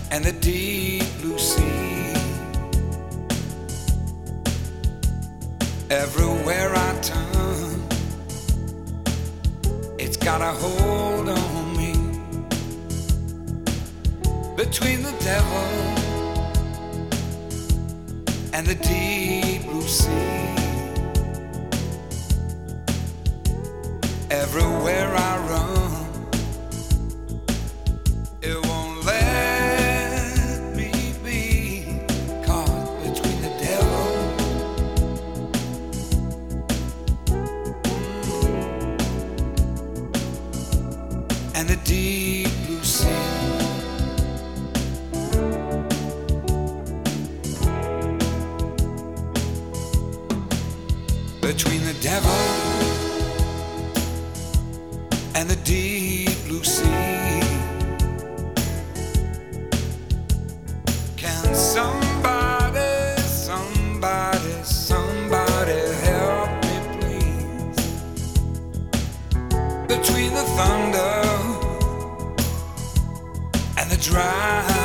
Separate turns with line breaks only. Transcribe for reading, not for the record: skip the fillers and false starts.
and the deep blue sea. Everywhere I turn, it's got a hold on me. Between the devil and the deep blue sea, everywhere I run, it won't let me be caught between the devil and the deep blue sea. Between the devil and the deep blue sea, can somebody, somebody, somebody help me please? Between the thunder and the dry